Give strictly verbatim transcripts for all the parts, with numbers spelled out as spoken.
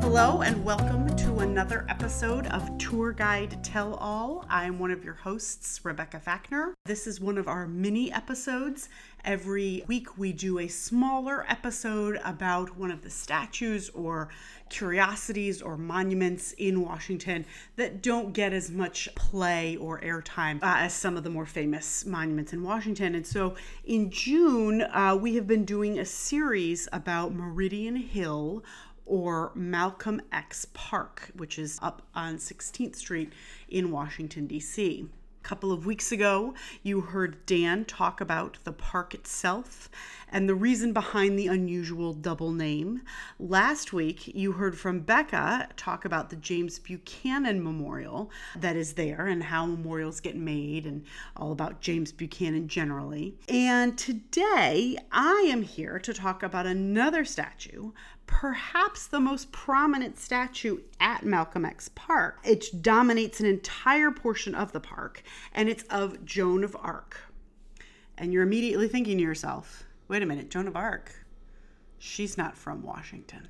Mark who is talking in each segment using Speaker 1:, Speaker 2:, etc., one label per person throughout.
Speaker 1: Hello and welcome to another episode of Tour Guide Tell All. I'm one of your hosts, Rebecca Fackner. This is one of our mini episodes. Every week we do a smaller episode about one of the statues or curiosities or monuments in Washington that don't get as much play or airtime uh, as some of the more famous monuments in Washington. And so in June, uh, we have been doing a series about Meridian Hill, or Malcolm X Park, which is up on sixteenth Street in Washington, D C. A couple of weeks ago, you heard Dan talk about the park itself and the reason behind the unusual double name. Last week, you heard from Becca talk about the James Buchanan Memorial that is there and how memorials get made and all about James Buchanan generally. And today, I am here to talk about another statue, perhaps the most prominent statue at Malcolm X Park. It dominates an entire portion of the park, and it's of Joan of Arc. And you're immediately thinking to yourself, wait a minute, Joan of Arc, she's not from Washington.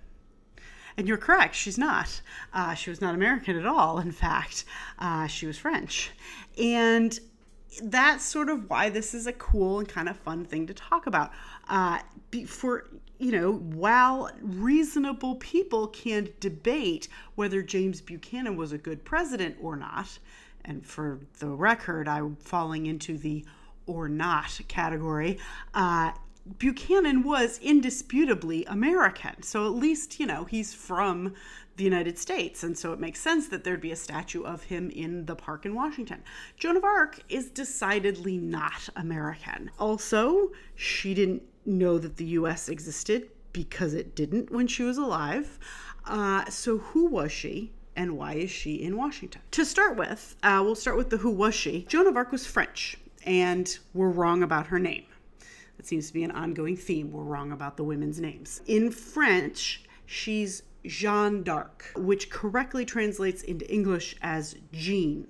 Speaker 1: And you're correct, she's not. Uh, she was not American at all, in fact. Uh, she was French. And that's sort of why this is a cool and kind of fun thing to talk about. Uh, for, you know, while reasonable people can debate whether James Buchanan was a good president or not, and for the record, I'm falling into the or not category, uh, Buchanan was indisputably American. So at least, you know, he's from the United States. And so it makes sense that there'd be a statue of him in the park in Washington. Joan of Arc is decidedly not American. Also, she didn't know that the U S existed because it didn't when she was alive. Uh, so who was she? And why is she in Washington? To start with, uh, we'll start with the who was she. Joan of Arc was French, and we're wrong about her name. That seems to be an ongoing theme. We're wrong about the women's names. In French, she's Jeanne d'Arc, which correctly translates into English as Jean.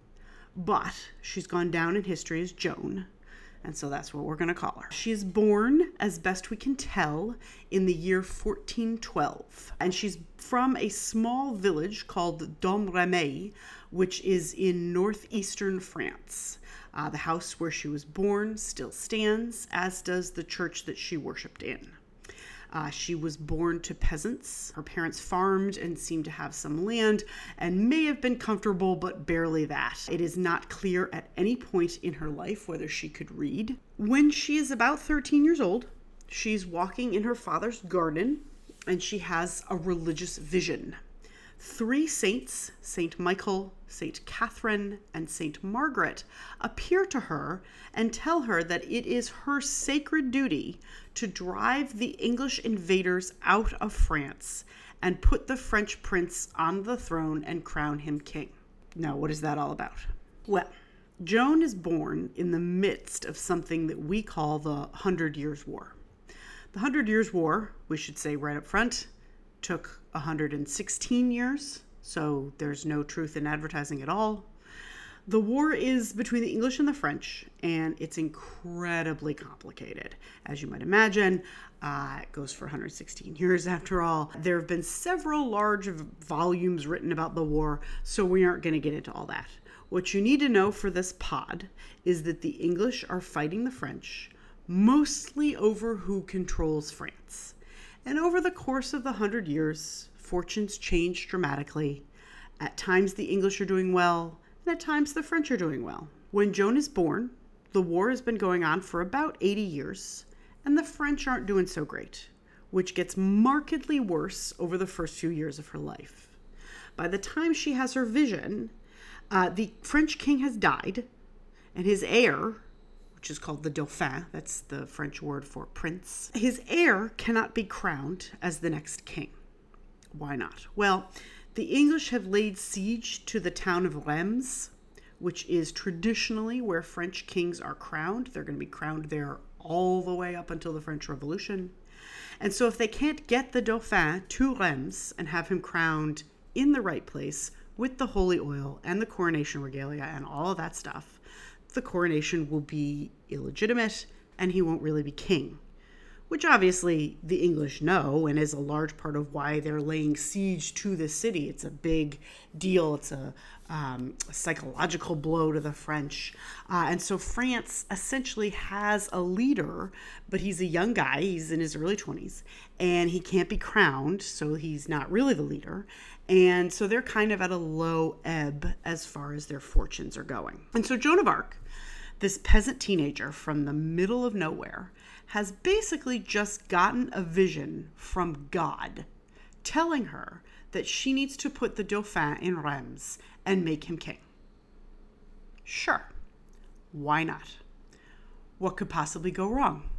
Speaker 1: But she's gone down in history as Joan, and so that's what we're going to call her. She is born, as best we can tell, in the year fourteen twelve. And she's from a small village called Domremy, which is in northeastern France. Uh, the house where she was born still stands, as does the church that she worshipped in. Uh, she was born to peasants. Her parents farmed and seemed to have some land and may have been comfortable, but barely that. It is not clear at any point in her life whether she could read. When she is about thirteen years old, she's walking in her father's garden and she has a religious vision. Three saints, Saint Michael, Saint Catherine, and Saint Margaret, appear to her and tell her that it is her sacred duty to drive the English invaders out of France and put the French prince on the throne and crown him king. Now, what is that all about? Well, Joan is born in the midst of something that we call the Hundred Years' War. The Hundred Years' War, we should say right up front, took one hundred sixteen years, so there's no truth in advertising at all. The war is between the English and the French, and it's incredibly complicated. As you might imagine, uh, it goes for one hundred sixteen years after all. There have been several large volumes written about the war, so we aren't going to get into all that. What you need to know for this pod is that the English are fighting the French, mostly over who controls France. And over the course of the hundred years, fortunes change dramatically. At times the English are doing well, and at times the French are doing well. When Joan is born, the war has been going on for about eighty years, and the French aren't doing so great, which gets markedly worse over the first few years of her life. By the time she has her vision, uh, the French king has died, and his heir, which is called the Dauphin, that's the French word for prince, his heir cannot be crowned as the next king. Why not? Well, the English have laid siege to the town of Reims, which is traditionally where French kings are crowned. They're going to be crowned there all the way up until the French Revolution. And so if they can't get the Dauphin to Reims and have him crowned in the right place with the holy oil and the coronation regalia and all of that stuff, the coronation will be illegitimate and he won't really be king, which obviously the English know and is a large part of why they're laying siege to the city. It's a big deal. It's a, um, a psychological blow to the French. Uh, and so France essentially has a leader, but he's a young guy. He's in his early twenties, and he can't be crowned, so he's not really the leader. And so they're kind of at a low ebb as far as their fortunes are going. And so Joan of Arc, this peasant teenager from the middle of nowhere, has basically just gotten a vision from God telling her that she needs to put the Dauphin in Reims and make him king. Sure, why not? What could possibly go wrong?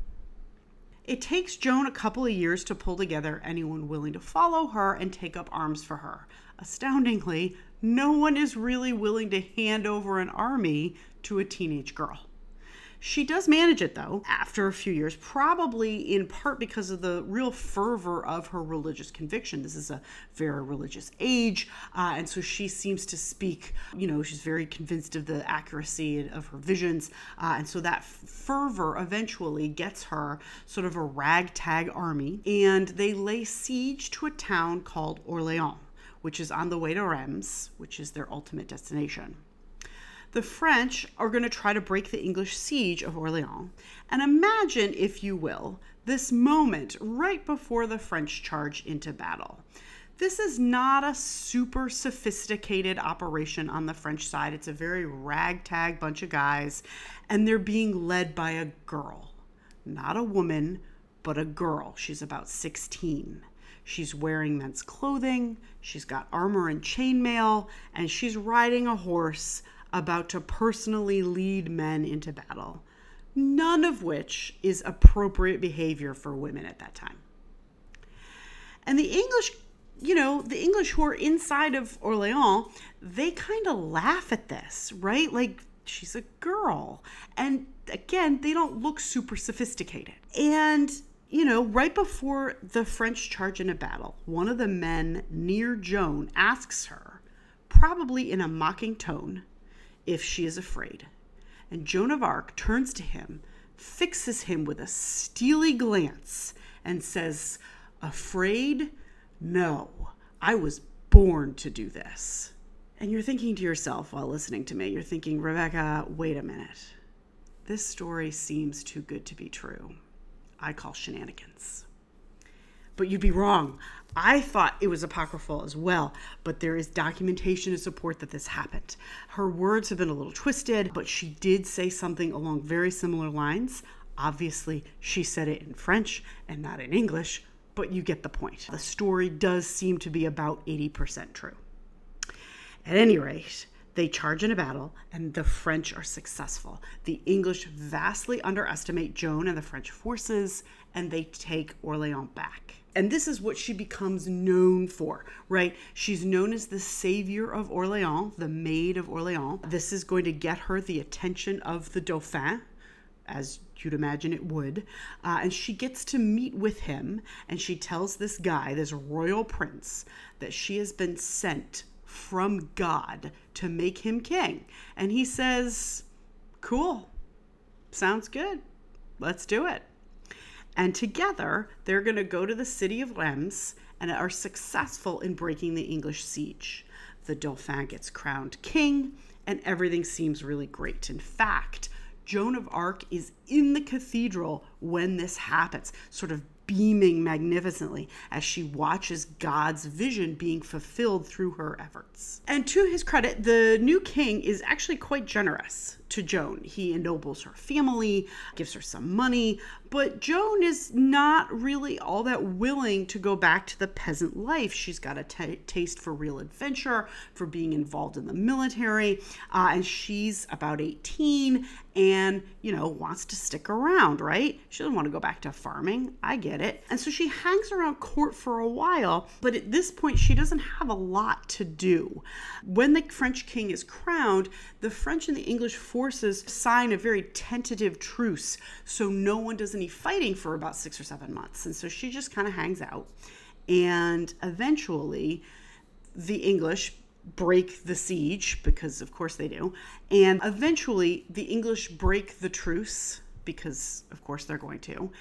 Speaker 1: It takes Joan a couple of years to pull together anyone willing to follow her and take up arms for her. Astoundingly, no one is really willing to hand over an army to a teenage girl. She does manage it, though, after a few years, probably in part because of the real fervor of her religious conviction. This is a very religious age, uh, and so she seems to speak, you know, she's very convinced of the accuracy of her visions, uh, and so that fervor eventually gets her sort of a ragtag army, and they lay siege to a town called Orléans, which is on the way to Reims, which is their ultimate destination. The French are going to try to break the English siege of Orléans. And imagine, if you will, this moment right before the French charge into battle. This is not a super sophisticated operation on the French side. It's a very ragtag bunch of guys, and they're being led by a girl. Not a woman, but a girl. She's about sixteen. She's wearing men's clothing, she's got armor and chainmail, and she's riding a horse about to personally lead men into battle, none of which is appropriate behavior for women at that time. And the English, you know, the English who are inside of Orléans, they kind of laugh at this, right? Like, she's a girl. And again, they don't look super sophisticated. And, you know, right before the French charge into battle, one of the men near Joan asks her, probably in a mocking tone, if she is afraid. And Joan of Arc turns to him, fixes him with a steely glance, and says, "Afraid? No, I was born to do this." And you're thinking to yourself while listening to me, you're thinking, Rebecca, wait a minute. This story seems too good to be true. I call shenanigans. But you'd be wrong. I thought it was apocryphal as well, but there is documentation to support that this happened. Her words have been a little twisted, but she did say something along very similar lines. Obviously, she said it in French and not in English, but you get the point. The story does seem to be about eighty percent true. At any rate, they charge in a battle, and the French are successful. The English vastly underestimate Joan and the French forces, and they take Orléans back. And this is what she becomes known for, right? She's known as the savior of Orléans, the maid of Orléans. This is going to get her the attention of the Dauphin, as you'd imagine it would. Uh, and she gets to meet with him, and she tells this guy, this royal prince, that she has been sent from God to make him king. And he says, cool, sounds good, let's do it. And together, they're going to go to the city of Reims and are successful in breaking the English siege. The Dauphin gets crowned king, and everything seems really great. In fact, Joan of Arc is in the cathedral when this happens, sort of beaming magnificently as she watches God's vision being fulfilled through her efforts. And to his credit, the new king is actually quite generous to Joan. He ennobles her family, gives her some money, but Joan is not really all that willing to go back to the peasant life. She's got a t- taste for real adventure, for being involved in the military, uh, and she's about eighteen and, you know, wants to stick around, right? She doesn't want to go back to farming. I get it. And so she hangs around court for a while, but at this point, she doesn't have a lot to do. When the French king is crowned, the French and the English forces sign a very tentative truce, so no one does any fighting for about six or seven months. And so she just kind of hangs out. And eventually, the English break the siege, because of course they do. And eventually, the English break the truce, because of course they're going to.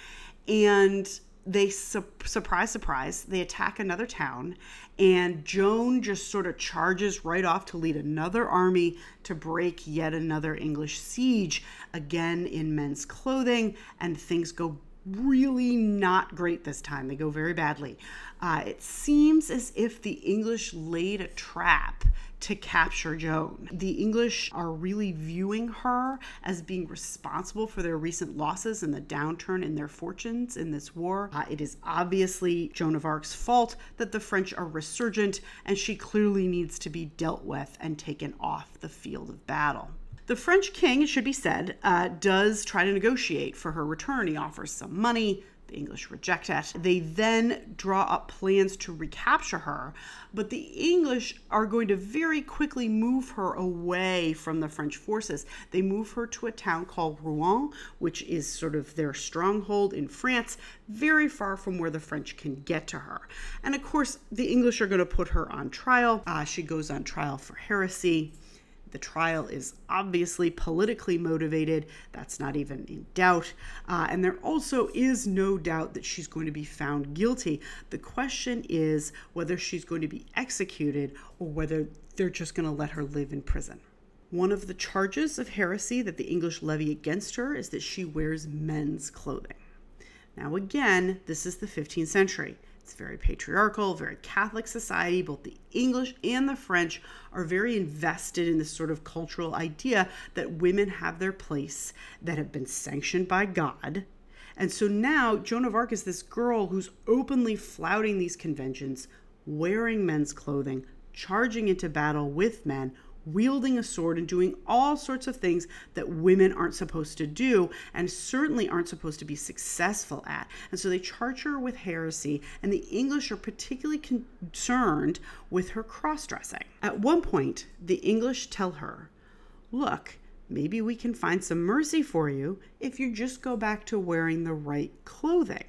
Speaker 1: And they, su- surprise, surprise, they attack another town, and Joan just sort of charges right off to lead another army to break yet another English siege, again in men's clothing, and things go really not great this time. They go very badly. Uh, it seems as if the English laid a trap to capture Joan. The English are really viewing her as being responsible for their recent losses and the downturn in their fortunes in this war. Uh, it is obviously Joan of Arc's fault that the French are resurgent, and she clearly needs to be dealt with and taken off the field of battle. The French king, it should be said, uh, does try to negotiate for her return. He offers some money. The English reject it. They then draw up plans to recapture her, but the English are going to very quickly move her away from the French forces. They move her to a town called Rouen, which is sort of their stronghold in France, very far from where the French can get to her. And of course, the English are going to put her on trial. Uh, she goes on trial for heresy. The trial is obviously politically motivated. That's not even in doubt. Uh, and there also is no doubt that she's going to be found guilty. The question is whether she's going to be executed or whether they're just going to let her live in prison. One of the charges of heresy that the English levy against her is that she wears men's clothing. Now, again, this is the fifteenth century. It's very patriarchal, very Catholic society. Both the English and the French are very invested in this sort of cultural idea that women have their place, that have been sanctioned by God. And so now Joan of Arc is this girl who's openly flouting these conventions, wearing men's clothing, charging into battle with men, wielding a sword and doing all sorts of things that women aren't supposed to do and certainly aren't supposed to be successful at. And so they charge her with heresy, and the English are particularly concerned with her cross-dressing. At one point, the English tell her, look, maybe we can find some mercy for you if you just go back to wearing the right clothing.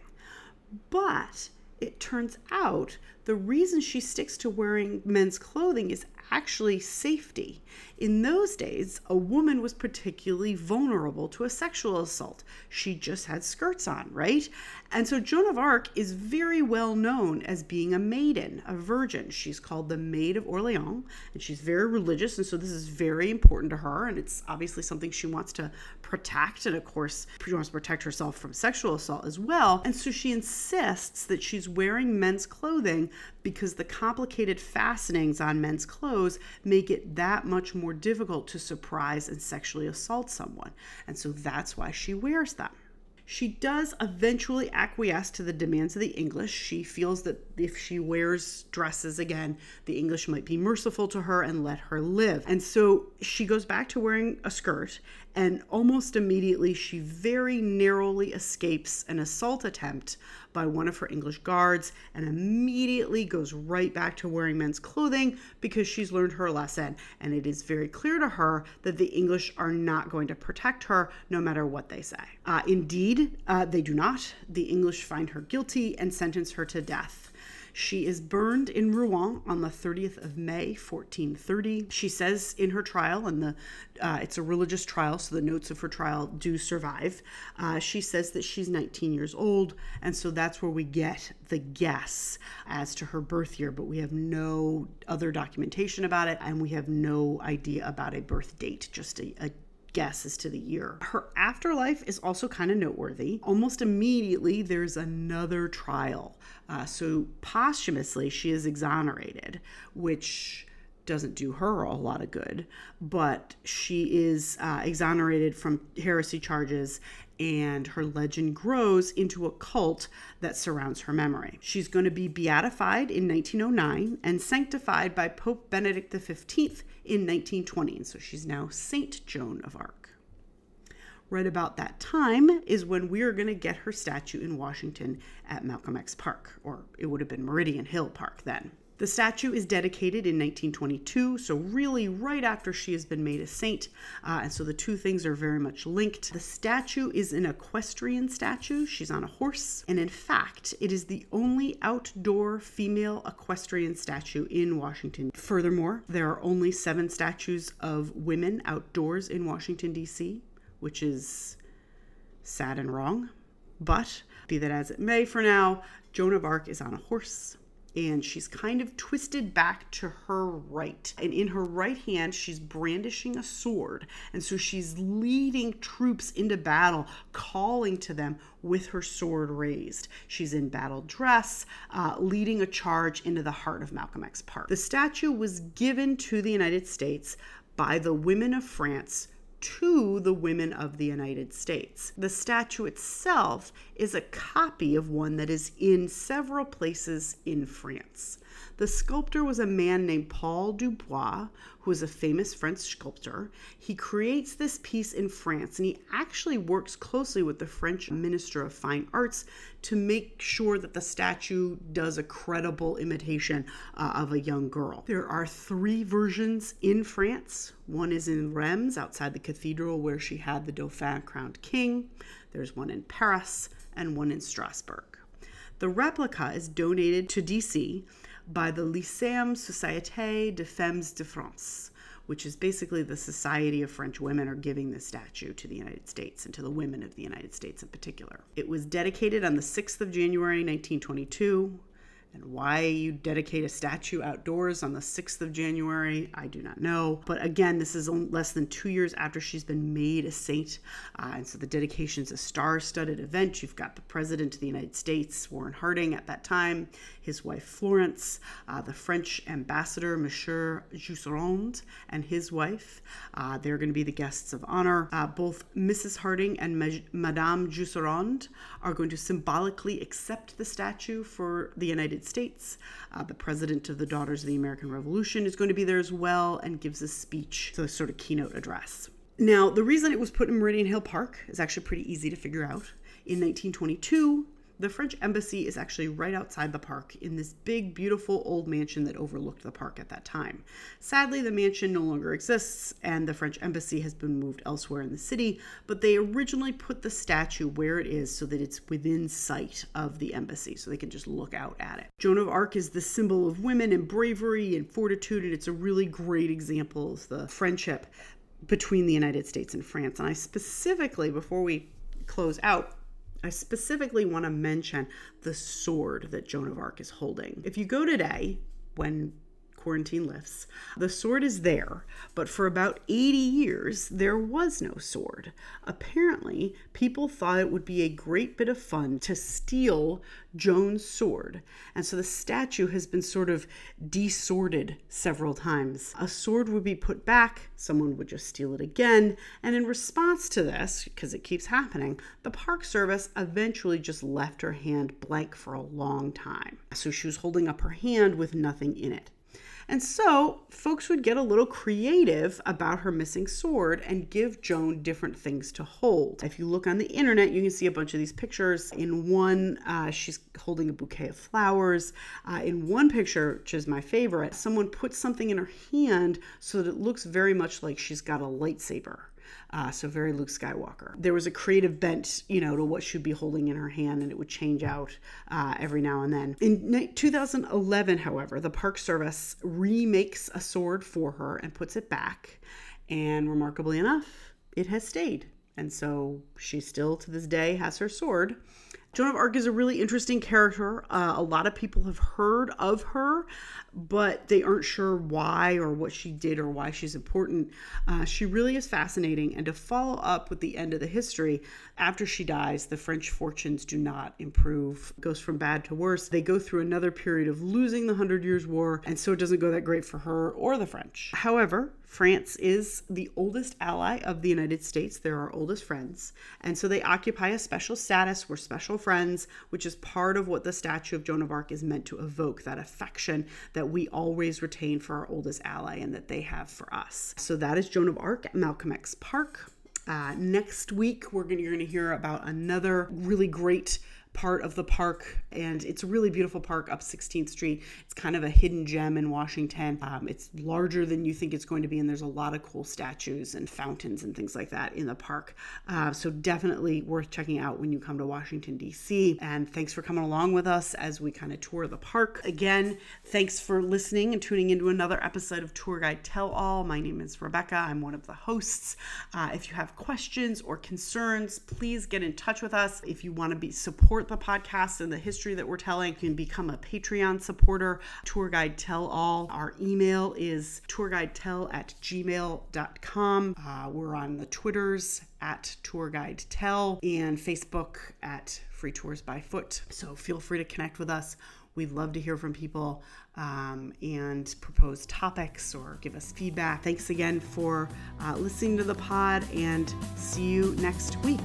Speaker 1: But it turns out the reason she sticks to wearing men's clothing is actually safety. In those days, a woman was particularly vulnerable to a sexual assault. She just had skirts on, right? And so Joan of Arc is very well known as being a maiden, a virgin. She's called the Maid of Orleans, and she's very religious, and so this is very important to her, and it's obviously something she wants to protect, and of course, she wants to protect herself from sexual assault as well. And so she insists that she's wearing men's clothing because the complicated fastenings on men's clothes make it that much more difficult to surprise and sexually assault someone. And so that's why she wears them. She does eventually acquiesce to the demands of the English. She feels that if she wears dresses again, the English might be merciful to her and let her live. And so she goes back to wearing a skirt, and almost immediately she very narrowly escapes an assault attempt by one of her English guards and immediately goes right back to wearing men's clothing because she's learned her lesson. And it is very clear to her that the English are not going to protect her no matter what they say. Uh, indeed, uh, they do not. The English find her guilty and sentence her to death. She is burned in Rouen on the thirtieth of May, fourteen thirty. She says in her trial, and the uh, it's a religious trial, so the notes of her trial do survive. Uh, she says that she's nineteen years old, and so that's where we get the guess as to her birth year, but we have no other documentation about it, and we have no idea about a birth date, just a, a guess as to the year. Her afterlife is also kind of noteworthy. Almost immediately, there's another trial. Uh, so posthumously, she is exonerated, which doesn't do her a lot of good, but she is uh, exonerated from heresy charges, and her legend grows into a cult that surrounds her memory. She's going to be beatified in nineteen oh nine and sanctified by Pope Benedict the fifteenth in nineteen twenty, and so she's now Saint Joan of Arc. Right about that time is when we are going to get her statue in Washington at Malcolm X Park, or it would have been Meridian Hill Park then. The statue is dedicated in nineteen twenty-two, so really right after she has been made a saint, uh, and so the two things are very much linked. The statue is an equestrian statue. She's on a horse, and in fact, it is the only outdoor female equestrian statue in Washington. Furthermore, there are only seven statues of women outdoors in Washington, D C, which is sad and wrong. But Be that as it may, for now, Joan of Arc is on a horse, and she's kind of twisted back to her right. And in her right hand, she's brandishing a sword. And so she's leading troops into battle, calling to them with her sword raised. She's in battle dress, uh, leading a charge into the heart of Malcolm X Park. The statue was given to the United States by the women of France to the women of the United States. The statue itself is a copy of one that is in several places in France. The sculptor was a man named Paul Dubois, who is a famous French sculptor. He creates this piece in France, and he actually works closely with the French Minister of Fine Arts to make sure that the statue does a credible imitation uh, of a young girl. There are three versions in France. One is in Reims, outside the cathedral where she had the Dauphin crowned king. There's one in Paris and one in Strasbourg. The replica is donated to D C by the Lyceum Société des Femmes de France, which is basically the Society of French Women are giving this statue to the United States and to the women of the United States in particular. It was dedicated on the sixth of January, nineteen twenty-two. And why you dedicate a statue outdoors on the sixth of January, I do not know. But again, this is less than two years after she's been made a saint. Uh, and so the dedication is a star-studded event. You've got the President of the United States, Warren Harding at that time, his wife Florence, uh, the French ambassador, Monsieur Jusserand, and his wife. Uh, they're going to be the guests of honor. Uh, both Missus Harding and Ma- Madame Jusserand are going to symbolically accept the statue for the United States. Uh, the president of the Daughters of the American Revolution is going to be there as well and gives a speech, so a sort of keynote address. Now, the reason it was put in Meridian Hill Park is actually pretty easy to figure out. In nineteen twenty-two, the French embassy is actually right outside the park in this big, beautiful old mansion that overlooked the park at that time. Sadly, the mansion no longer exists, and the French embassy has been moved elsewhere in the city, but they originally put the statue where it is so that it's within sight of the embassy, so they can just look out at it. Joan of Arc is the symbol of women and bravery and fortitude, and it's a really great example of the friendship between the United States and France. And I specifically, before we close out, I specifically want to mention the sword that Joan of Arc is holding. If you go today, when quarantine lifts, the sword is there, but for about eighty years, there was no sword. Apparently, people thought it would be a great bit of fun to steal Joan's sword, and so the statue has been sort of desworded several times. A sword would be put back, someone would just steal it again, and in response to this, because it keeps happening, the Park Service eventually just left her hand blank for a long time. So she was holding up her hand with nothing in it. And so folks would get a little creative about her missing sword and give Joan different things to hold. If you look on the internet, you can see a bunch of these pictures. In one, uh, she's holding a bouquet of flowers. Uh, in one picture, which is my favorite, someone puts something in her hand so that it looks very much like she's got a lightsaber. Uh, so very Luke Skywalker. There was a creative bent, you know, to what she'd be holding in her hand, and it would change out uh, every now and then. In two thousand eleven, however, the Park Service remakes a sword for her and puts it back. And remarkably enough, it has stayed. And so she still, to this day, has her sword. Joan of Arc is a really interesting character. Uh, a lot of people have heard of her, but they aren't sure why or what she did or why she's important. Uh, she really is fascinating. And to follow up with the end of the history, after she dies, the French fortunes do not improve. It goes from bad to worse. They go through another period of losing the Hundred Years' War, and so it doesn't go that great for her or the French. However, France is the oldest ally of the United States. They're our oldest friends. And so they occupy a special status. We're special friends, which is part of what the statue of Joan of Arc is meant to evoke, that affection that we always retain for our oldest ally and that they have for us. So that is Joan of Arc at Malcolm X Park. Uh, next week, we're gonna, you're going to hear about another really great part of the park, and it's a really beautiful park up sixteenth street. It's kind of a hidden gem in Washington. Um, it's larger than you think it's going to be, and there's a lot of cool statues and fountains and things like that in the park. Uh, so definitely worth checking out when you come to Washington, D C. And thanks for coming along with us as we kind of tour the park. Again, thanks for listening and tuning into another episode of Tour Guide Tell All. My name is Rebecca. I'm one of the hosts. Uh, if you have questions or concerns, please get in touch with us. If you want to be support support the podcast and the history that we're telling, you can become a Patreon supporter. Tour Guide Tell All. Our email is tourguidetell at gmail dot com. Uh, we're on the Twitters at Tour Guide Tell and Facebook at Free Tours by Foot. So feel free to connect with us. We'd love to hear from people um, and propose topics or give us feedback. Thanks again for uh, listening to the pod, and see you next week.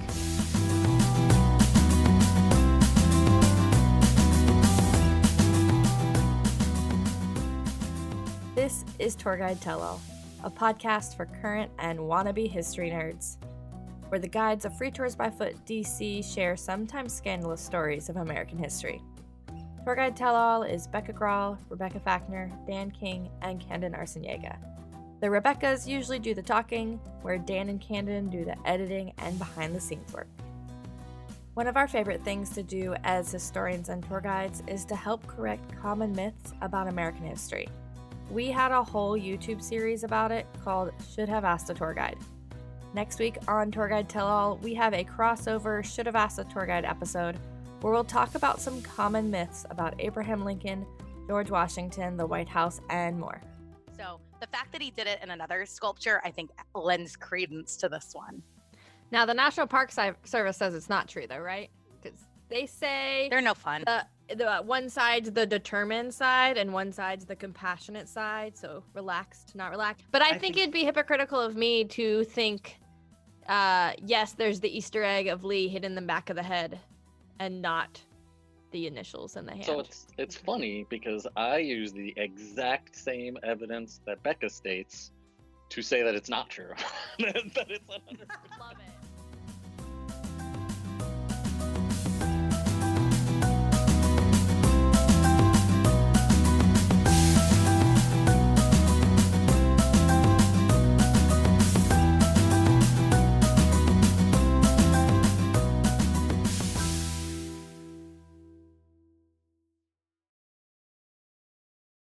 Speaker 2: This is Tour Guide Tell All, a podcast for current and wannabe history nerds, where the guides of Free Tours by Foot D C share sometimes scandalous stories of American history. Tour Guide Tell All is Becca Grawl, Rebecca Fackner, Dan King, and Candon Arciniega. The Rebeccas usually do the talking, where Dan and Candon do the editing and behind-the-scenes work. One of our favorite things to do as historians and tour guides is to help correct common myths about American history. We had a whole YouTube series about it called Should Have Asked a Tour Guide. Next week on Tour Guide Tell All, we have a crossover Should Have Asked a Tour Guide episode where we'll talk about some common myths about Abraham Lincoln, George Washington, the White House, and more.
Speaker 3: So the fact that he did it in another sculpture, I think, lends credence to this one.
Speaker 2: Now, the National Park Service says it's not true, though, right? Because they say
Speaker 3: they're no fun.
Speaker 2: The, the one side's the determined side, and one side's the compassionate side. So relaxed, not relaxed. But I, I think, think it'd be hypocritical of me to think, uh, yes, there's the Easter egg of Lee hit in the back of the head, and not the initials in the hand.
Speaker 4: So it's it's funny because I use the exact same evidence that Becca states to say that it's not true. That it's one hundred percent.
Speaker 3: Love it.